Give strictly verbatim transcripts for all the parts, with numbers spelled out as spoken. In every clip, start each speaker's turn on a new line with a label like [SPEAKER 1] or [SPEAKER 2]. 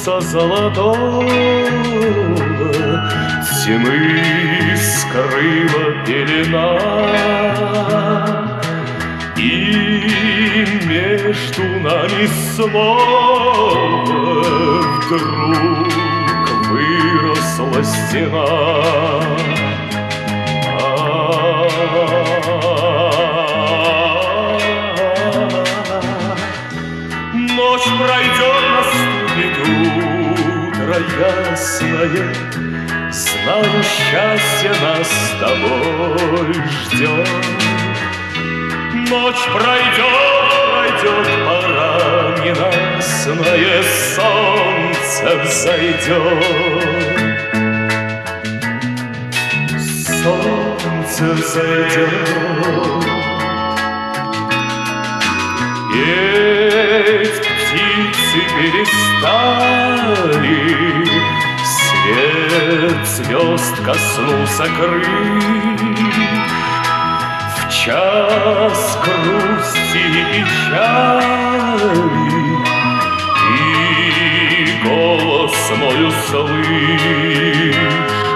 [SPEAKER 1] солнца золотого тьмы скрыла пелена, и между нами снова вдруг выросла стена. Ночь пройдет, наступит утро ясное, знаю, счастье нас с тобой ждет. Ночь пройдет, пройдет, пора ненастное, солнце взойдет. Солнце взойдет. Петь птицы перестали, свет звезд коснулся крыль. В час грусти и печали и голос мой услышь.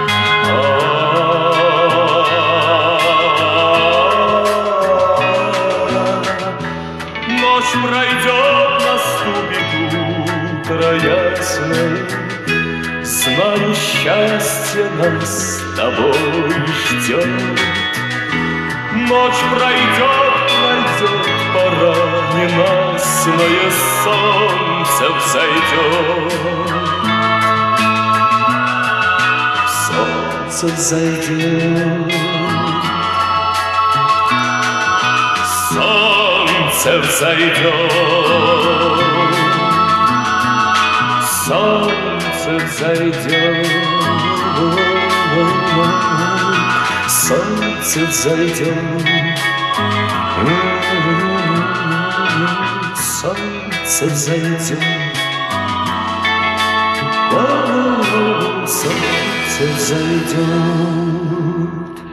[SPEAKER 1] Ночь пройдет, наступит утро ясное, знаю, счастье нас с тобой ждет. Ночь пройдет, пройдет, пора ненастное, солнце взойдет. Солнце взойдет. Солнце взойдет. Солнце взойдет. Солнце взойдет. Солнце взойдет. Солнце взойдет.